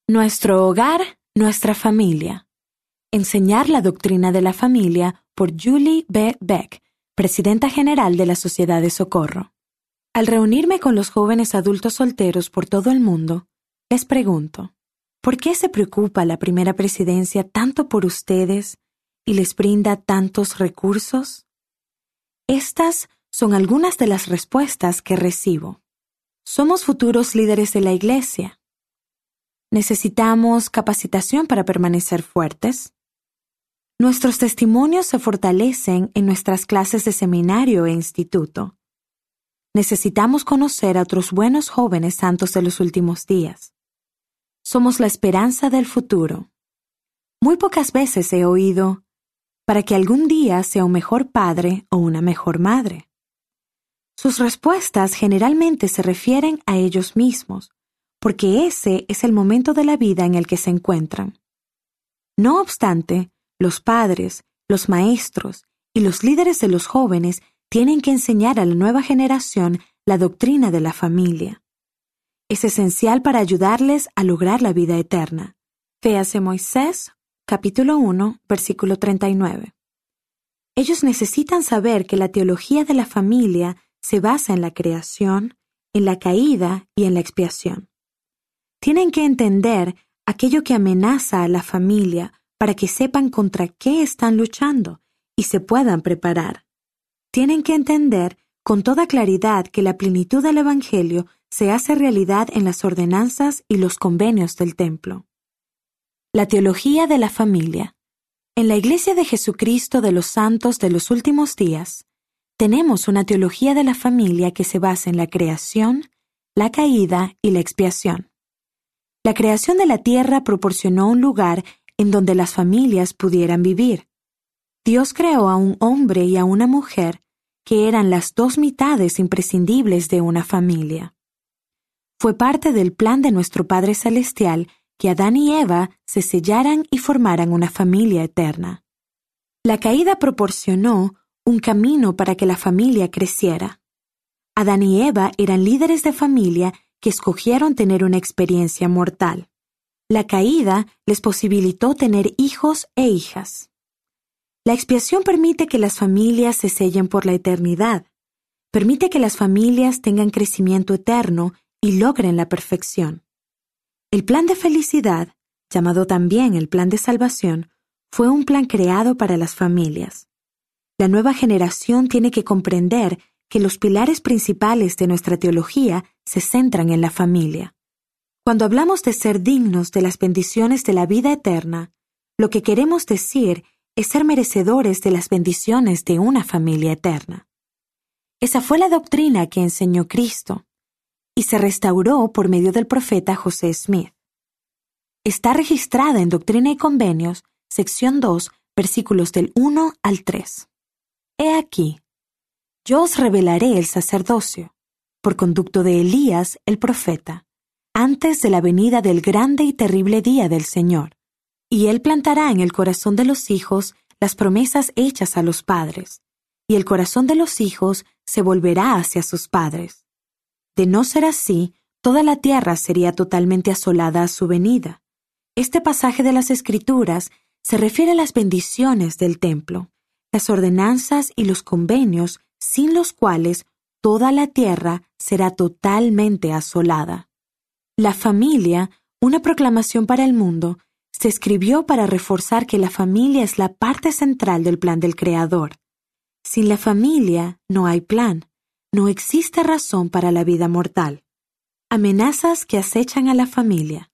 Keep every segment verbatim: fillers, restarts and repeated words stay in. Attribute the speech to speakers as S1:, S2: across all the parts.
S1: Nuestro hogar, nuestra familia. Enseñar la doctrina de la familia por Julie B. Beck, presidenta general de la Sociedad de Socorro. Al reunirme con los jóvenes adultos solteros por todo el mundo, les pregunto, ¿por qué se preocupa la primera presidencia tanto por ustedes y les brinda tantos recursos? Estas son algunas de las respuestas que recibo. Somos futuros líderes de la iglesia. ¿Necesitamos capacitación para permanecer fuertes? Nuestros testimonios se fortalecen en nuestras clases de seminario e instituto. Necesitamos conocer a otros buenos jóvenes santos de los últimos días. Somos la esperanza del futuro. Muy pocas veces he oído, para que algún día sea un mejor padre o una mejor madre. Sus respuestas generalmente se refieren a ellos mismos, porque ese es el momento de la vida en el que se encuentran. No obstante, los padres, los maestros y los líderes de los jóvenes tienen que enseñar a la nueva generación la doctrina de la familia. Es esencial para ayudarles a lograr la vida eterna. Véase Moisés, capítulo uno, versículo treinta y nueve. Ellos necesitan saber que la teología de la familia se basa en la creación, en la caída y en la expiación. Tienen que entender aquello que amenaza a la familia para que sepan contra qué están luchando y se puedan preparar. Tienen que entender con toda claridad que la plenitud del Evangelio se hace realidad en las ordenanzas y los convenios del templo. La teología de la familia. En la Iglesia de Jesucristo de los Santos de los Últimos Días, tenemos una teología de la familia que se basa en la creación, la caída y la expiación. La creación de la tierra proporcionó un lugar en donde las familias pudieran vivir. Dios creó a un hombre y a una mujer que eran las dos mitades imprescindibles de una familia. Fue parte del plan de nuestro Padre Celestial que Adán y Eva se sellaran y formaran una familia eterna. La caída proporcionó un camino para que la familia creciera. Adán y Eva eran líderes de familia que escogieron tener una experiencia mortal. La caída les posibilitó tener hijos e hijas. La expiación permite que las familias se sellen por la eternidad, permite que las familias tengan crecimiento eterno y logren la perfección. El plan de felicidad, llamado también el plan de salvación, fue un plan creado para las familias. La nueva generación tiene que comprender que los pilares principales de nuestra teología se centran en la familia. Cuando hablamos de ser dignos de las bendiciones de la vida eterna, lo que queremos decir es ser merecedores de las bendiciones de una familia eterna. Esa fue la doctrina que enseñó Cristo, y se restauró por medio del profeta José Smith. Está registrada en Doctrina y Convenios, sección dos, versículos del uno al tres. He aquí, yo os revelaré el sacerdocio, por conducto de Elías el profeta, antes de la venida del grande y terrible día del Señor, y él plantará en el corazón de los hijos las promesas hechas a los padres, y el corazón de los hijos se volverá hacia sus padres. De no ser así, toda la tierra sería totalmente asolada a su venida. Este pasaje de las Escrituras se refiere a las bendiciones del templo, las ordenanzas y los convenios sin los cuales toda la tierra será totalmente asolada. La familia, una proclamación para el mundo, se escribió para reforzar que la familia es la parte central del plan del Creador. Sin la familia no hay plan, no existe razón para la vida mortal. Amenazas que acechan a la familia.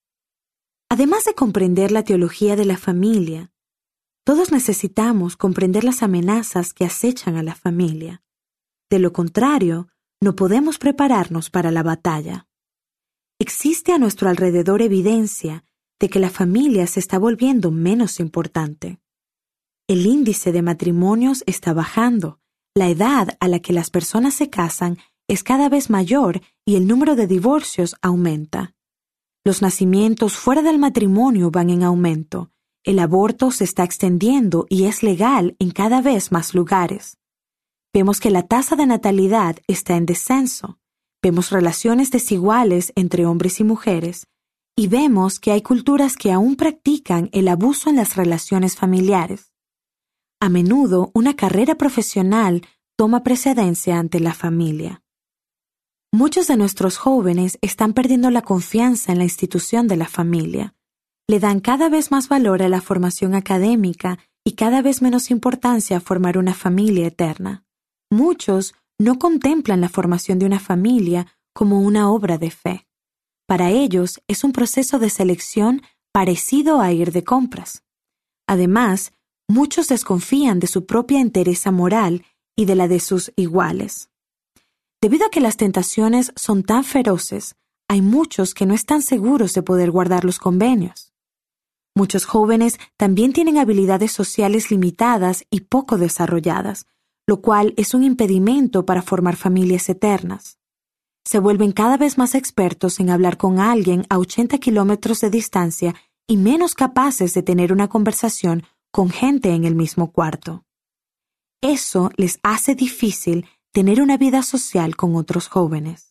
S1: Además de comprender la teología de la familia, todos necesitamos comprender las amenazas que acechan a la familia. De lo contrario, no podemos prepararnos para la batalla. Existe a nuestro alrededor evidencia de que la familia se está volviendo menos importante. El índice de matrimonios está bajando, la edad a la que las personas se casan es cada vez mayor y el número de divorcios aumenta. Los nacimientos fuera del matrimonio van en aumento. El aborto se está extendiendo y es legal en cada vez más lugares. Vemos que la tasa de natalidad está en descenso. Vemos relaciones desiguales entre hombres y mujeres y vemos que hay culturas que aún practican el abuso en las relaciones familiares. A menudo, una carrera profesional toma precedencia ante la familia. Muchos de nuestros jóvenes están perdiendo la confianza en la institución de la familia. Le dan cada vez más valor a la formación académica y cada vez menos importancia a formar una familia eterna. Muchos no contemplan la formación de una familia como una obra de fe. Para ellos es un proceso de selección parecido a ir de compras. Además, muchos desconfían de su propia entereza moral y de la de sus iguales. Debido a que las tentaciones son tan feroces, hay muchos que no están seguros de poder guardar los convenios. Muchos jóvenes también tienen habilidades sociales limitadas y poco desarrolladas, lo cual es un impedimento para formar familias eternas. Se vuelven cada vez más expertos en hablar con alguien a ochenta kilómetros de distancia y menos capaces de tener una conversación con gente en el mismo cuarto. Eso les hace difícil tener una vida social con otros jóvenes.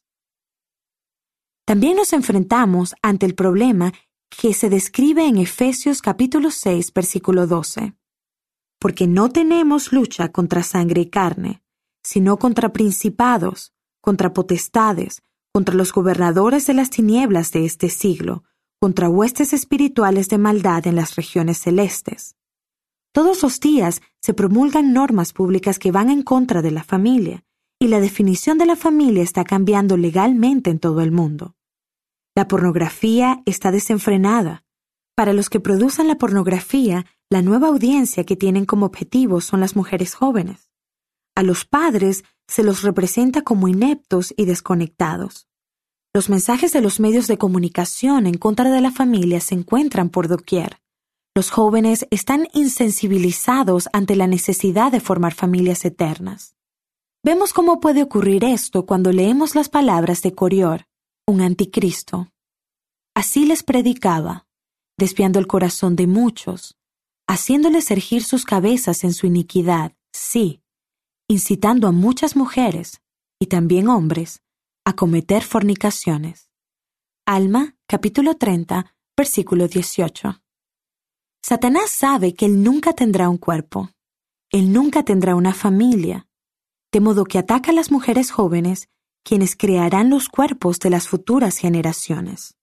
S1: También nos enfrentamos ante el problema que se describe en Efesios capítulo seis, versículo doce. Porque no tenemos lucha contra sangre y carne, sino contra principados, contra potestades, contra los gobernadores de las tinieblas de este siglo, contra huestes espirituales de maldad en las regiones celestes. Todos los días se promulgan normas públicas que van en contra de la familia, y la definición de la familia está cambiando legalmente en todo el mundo. La pornografía está desenfrenada. Para los que producen la pornografía, la nueva audiencia que tienen como objetivo son las mujeres jóvenes. A los padres se los representa como ineptos y desconectados. Los mensajes de los medios de comunicación en contra de la familia se encuentran por doquier. Los jóvenes están insensibilizados ante la necesidad de formar familias eternas. Vemos cómo puede ocurrir esto cuando leemos las palabras de Corior, un anticristo. Así les predicaba, desviando el corazón de muchos, haciéndoles erguir sus cabezas en su iniquidad, sí, incitando a muchas mujeres, y también hombres, a cometer fornicaciones. Alma, capítulo treinta, versículo dieciocho. Satanás sabe que él nunca tendrá un cuerpo, él nunca tendrá una familia, de modo que ataca a las mujeres jóvenes, quienes crearán los cuerpos de las futuras generaciones.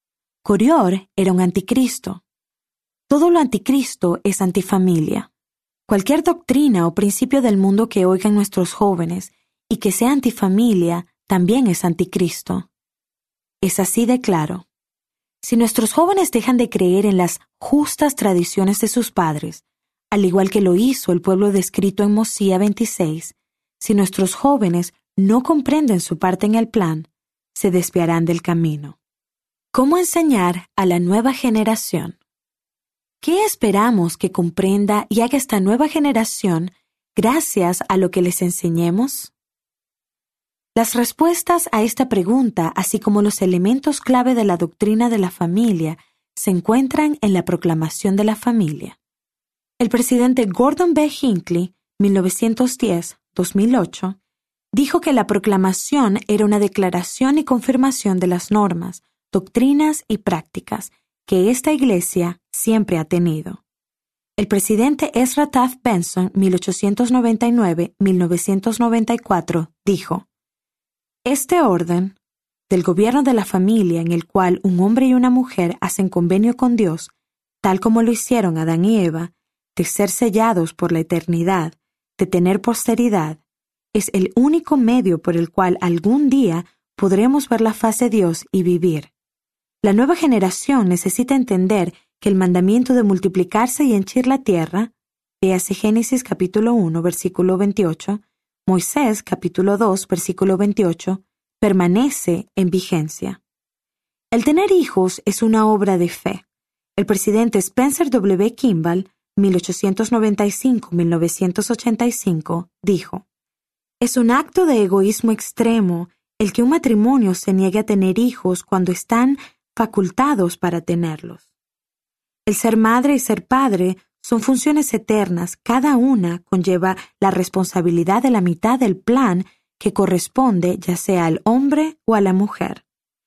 S1: Corior era un anticristo. Todo lo anticristo es antifamilia. Cualquier doctrina o principio del mundo que oigan nuestros jóvenes y que sea antifamilia también es anticristo. Es así de claro. Si nuestros jóvenes dejan de creer en las justas tradiciones de sus padres, al igual que lo hizo el pueblo descrito en Mosía veintiséis, si nuestros jóvenes no comprenden su parte en el plan, se desviarán del camino. ¿Cómo enseñar a la nueva generación? ¿Qué esperamos que comprenda y haga esta nueva generación gracias a lo que les enseñemos? Las respuestas a esta pregunta, así como los elementos clave de la doctrina de la familia, se encuentran en la proclamación de la familia. El presidente Gordon B. Hinckley, mil novecientos diez a dos mil ocho, dijo que la proclamación era una declaración y confirmación de las normas, doctrinas y prácticas que esta iglesia siempre ha tenido. El presidente Ezra Taft Benson, mil ochocientos noventa y nueve a mil novecientos noventa y cuatro, dijo: Este orden, del gobierno de la familia en el cual un hombre y una mujer hacen convenio con Dios, tal como lo hicieron Adán y Eva, de ser sellados por la eternidad, de tener posteridad, es el único medio por el cual algún día podremos ver la faz de Dios y vivir. La nueva generación necesita entender que el mandamiento de multiplicarse y henchir la tierra, véase Génesis capítulo uno, versículo veintiocho, Moisés capítulo dos, versículo veintiocho, permanece en vigencia. El tener hijos es una obra de fe. El presidente Spencer W. Kimball, mil ochocientos noventa y cinco a mil novecientos ochenta y cinco, dijo: Es un acto de egoísmo extremo el que un matrimonio se niegue a tener hijos cuando están facultados para tenerlos. El ser madre y ser padre son funciones eternas, cada una conlleva la responsabilidad de la mitad del plan que corresponde ya sea al hombre o a la mujer.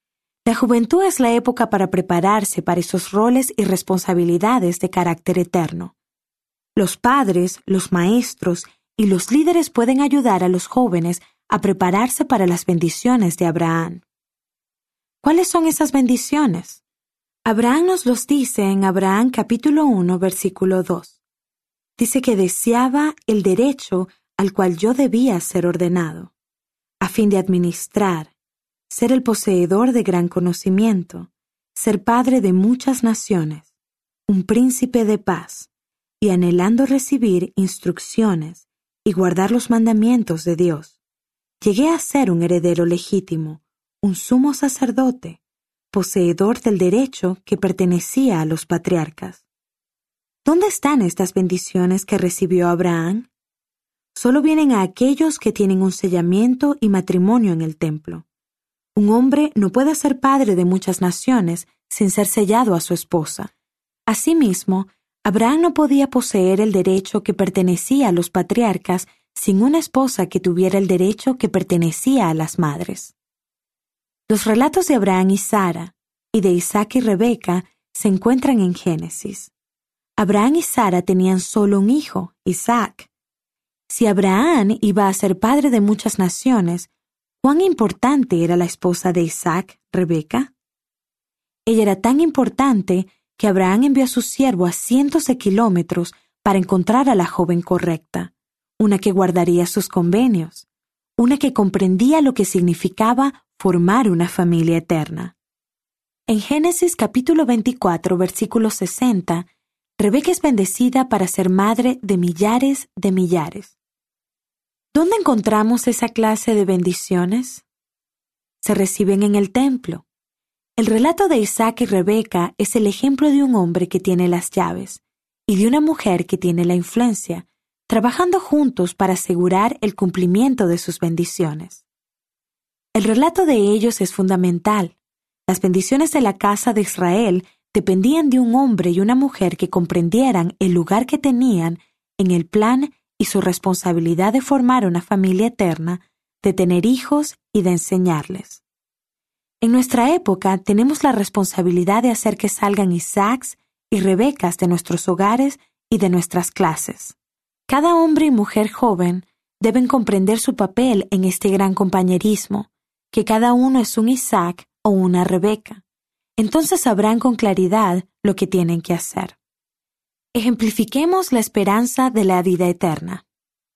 S1: La juventud es la época para prepararse para esos roles y responsabilidades de carácter eterno. Los padres, los maestros y los líderes pueden ayudar a los jóvenes a prepararse para las bendiciones de Abraham. ¿Cuáles son esas bendiciones? Abraham nos los dice en Abraham capítulo uno, versículo dos. Dice que deseaba el derecho al cual yo debía ser ordenado, a fin de administrar, ser el poseedor de gran conocimiento, ser padre de muchas naciones, un príncipe de paz, y anhelando recibir instrucciones y guardar los mandamientos de Dios, llegué a ser un heredero legítimo, un sumo sacerdote, poseedor del derecho que pertenecía a los patriarcas. ¿Dónde están estas bendiciones que recibió Abraham? Solo vienen a aquellos que tienen un sellamiento y matrimonio en el templo. Un hombre no puede ser padre de muchas naciones sin ser sellado a su esposa. Asimismo, Abraham no podía poseer el derecho que pertenecía a los patriarcas sin una esposa que tuviera el derecho que pertenecía a las madres. Los relatos de Abraham y Sara, y de Isaac y Rebeca, se encuentran en Génesis. Abraham y Sara tenían solo un hijo, Isaac. Si Abraham iba a ser padre de muchas naciones, ¿cuán importante era la esposa de Isaac, Rebeca? Ella era tan importante que Abraham envió a su siervo a cientos de kilómetros para encontrar a la joven correcta, una que guardaría sus convenios, una que comprendía lo que significaba formar una familia eterna. En Génesis capítulo veinticuatro, versículo sesenta, Rebeca es bendecida para ser madre de millares de millares. ¿Dónde encontramos esa clase de bendiciones? Se reciben en el templo. El relato de Isaac y Rebeca es el ejemplo de un hombre que tiene las llaves y de una mujer que tiene la influencia, trabajando juntos para asegurar el cumplimiento de sus bendiciones. El relato de ellos es fundamental. Las bendiciones de la casa de Israel dependían de un hombre y una mujer que comprendieran el lugar que tenían en el plan y su responsabilidad de formar una familia eterna, de tener hijos y de enseñarles. En nuestra época tenemos la responsabilidad de hacer que salgan Isaacs y Rebecas de nuestros hogares y de nuestras clases. Cada hombre y mujer joven deben comprender su papel en este gran compañerismo, que cada uno es un Isaac o una Rebeca. Entonces sabrán con claridad lo que tienen que hacer. Ejemplifiquemos la esperanza de la vida eterna.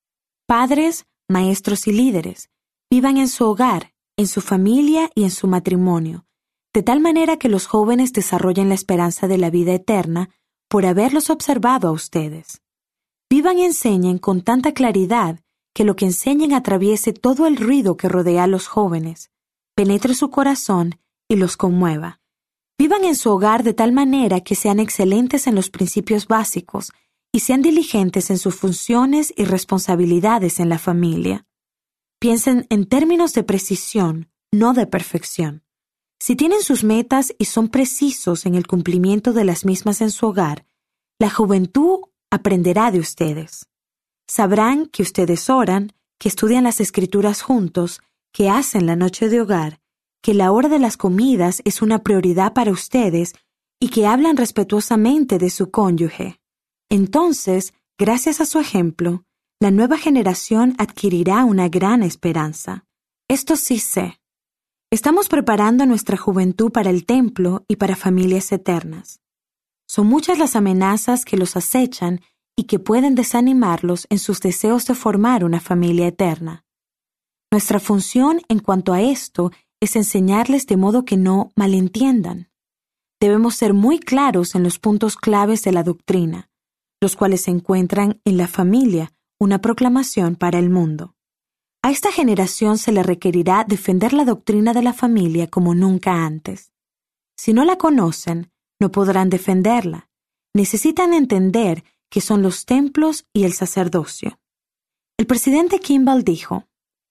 S1: Padres, maestros y líderes, vivan en su hogar, en su familia y en su matrimonio, de tal manera que los jóvenes desarrollen la esperanza de la vida eterna por haberlos observado a ustedes. Vivan y enseñen con tanta claridad que lo que enseñen atraviese todo el ruido que rodea a los jóvenes, penetre su corazón y los conmueva. Vivan en su hogar de tal manera que sean excelentes en los principios básicos y sean diligentes en sus funciones y responsabilidades en la familia. Piensen en términos de precisión, no de perfección. Si tienen sus metas y son precisos en el cumplimiento de las mismas en su hogar, la juventud aprenderá de ustedes. Sabrán que ustedes oran, que estudian las escrituras juntos, que hacen la noche de hogar, que la hora de las comidas es una prioridad para ustedes y que hablan respetuosamente de su cónyuge. Entonces, gracias a su ejemplo, la nueva generación adquirirá una gran esperanza. Esto sí sé. Estamos preparando a nuestra juventud para el templo y para familias eternas. Son muchas las amenazas que los acechan y que pueden desanimarlos en sus deseos de formar una familia eterna. Nuestra función en cuanto a esto es enseñarles de modo que no malentiendan. Debemos ser muy claros en los puntos claves de la doctrina, los cuales se encuentran en la familia, una proclamación para el mundo. A esta generación se le requerirá defender la doctrina de la familia como nunca antes. Si no la conocen, no podrán defenderla. Necesitan entender que son los templos y el sacerdocio. El presidente Kimball dijo: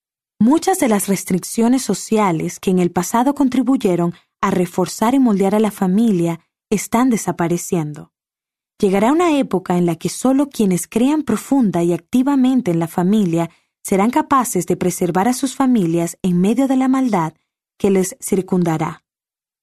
S1: muchas de las restricciones sociales que en el pasado contribuyeron a reforzar y moldear a la familia están desapareciendo. Llegará una época en la que solo quienes crean profunda y activamente en la familia serán capaces de preservar a sus familias en medio de la maldad que les circundará.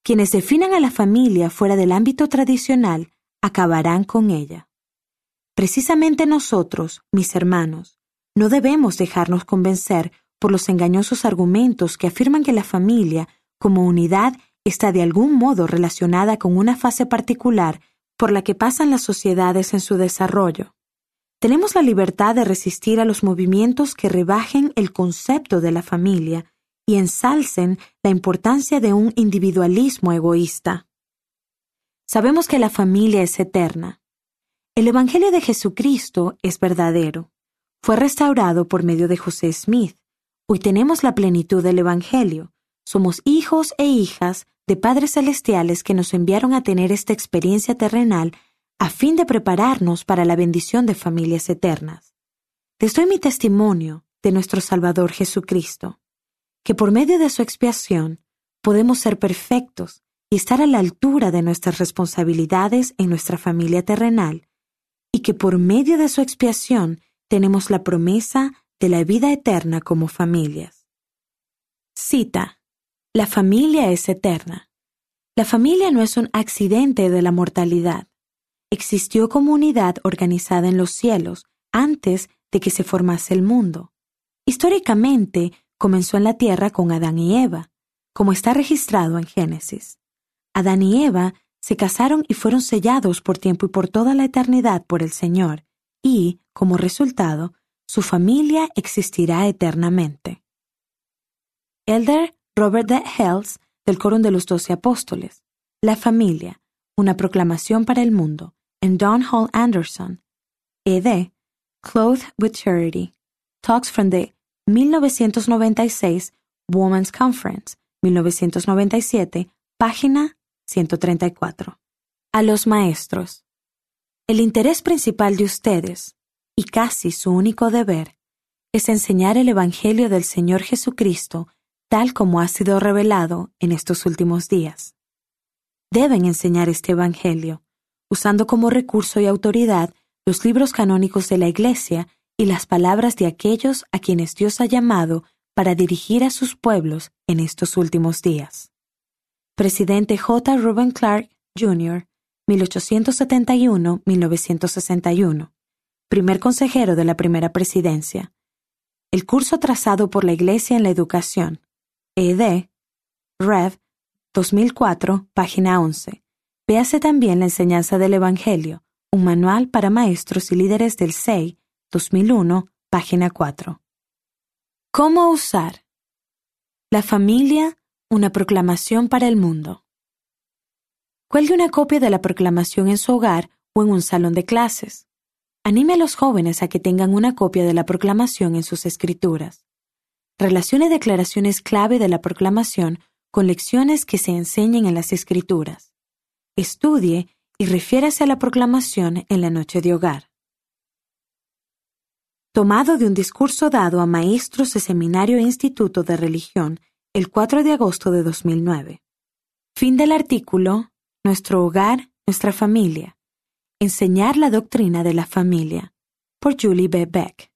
S1: Quienes definan a la familia fuera del ámbito tradicional acabarán con ella. Precisamente nosotros, mis hermanos, no debemos dejarnos convencer por los engañosos argumentos que afirman que la familia, como unidad, está de algún modo relacionada con una fase particular por la que pasan las sociedades en su desarrollo. Tenemos la libertad de resistir a los movimientos que rebajen el concepto de la familia y ensalcen la importancia de un individualismo egoísta. Sabemos que la familia es eterna. El Evangelio de Jesucristo es verdadero. Fue restaurado por medio de José Smith. Hoy tenemos la plenitud del Evangelio. Somos hijos e hijas de padres celestiales que nos enviaron a tener esta experiencia terrenal a fin de prepararnos para la bendición de familias eternas. Les doy mi testimonio de nuestro Salvador Jesucristo, que por medio de su expiación podemos ser perfectos y estar a la altura de nuestras responsabilidades en nuestra familia terrenal, y que por medio de su expiación tenemos la promesa de la vida eterna como familias. Cita: La familia es eterna. La familia no es un accidente de la mortalidad. Existió como unidad organizada en los cielos antes de que se formase el mundo. Históricamente, comenzó en la tierra con Adán y Eva, como está registrado en Génesis. Adán y Eva se casaron y fueron sellados por tiempo y por toda la eternidad por el Señor, y, como resultado, su familia existirá eternamente. Elder Robert D. Hales, del Quórum de los Doce Apóstoles. La familia, una proclamación para el mundo, en Don Hall Anderson. ed. Clothed with Charity. Talks from the mil novecientos noventa y seis Women's Conference, mil novecientos noventa y siete, página ciento treinta y cuatro. A los maestros. El interés principal de ustedes, y casi su único deber, es enseñar el Evangelio del Señor Jesucristo tal como ha sido revelado en estos últimos días. Deben enseñar este Evangelio, usando como recurso y autoridad los libros canónicos de la Iglesia y las palabras de aquellos a quienes Dios ha llamado para dirigir a sus pueblos en estos últimos días. Presidente J. Reuben Clark, junior, mil ochocientos setenta y uno a mil novecientos sesenta y uno. Primer consejero de la primera presidencia. El curso trazado por la Iglesia en la educación. ed. Rev. dos mil cuatro, página once. Véase también la enseñanza del Evangelio, un manual para maestros y líderes del S E I, dos mil uno, página cuatro. ¿Cómo usar? La familia, una proclamación para el mundo. Cuelgue una copia de la proclamación en su hogar o en un salón de clases. Anime a los jóvenes a que tengan una copia de la proclamación en sus escrituras. Relacione declaraciones clave de la proclamación con lecciones que se enseñen en las escrituras. Estudie y refiérase a la proclamación en la noche de hogar. Tomado de un discurso dado a maestros de seminario e instituto de religión el cuatro de agosto de dos mil nueve. Fin del artículo Nuestro hogar, nuestra familia. Enseñar la doctrina de la familia. Por Julie B. Beck.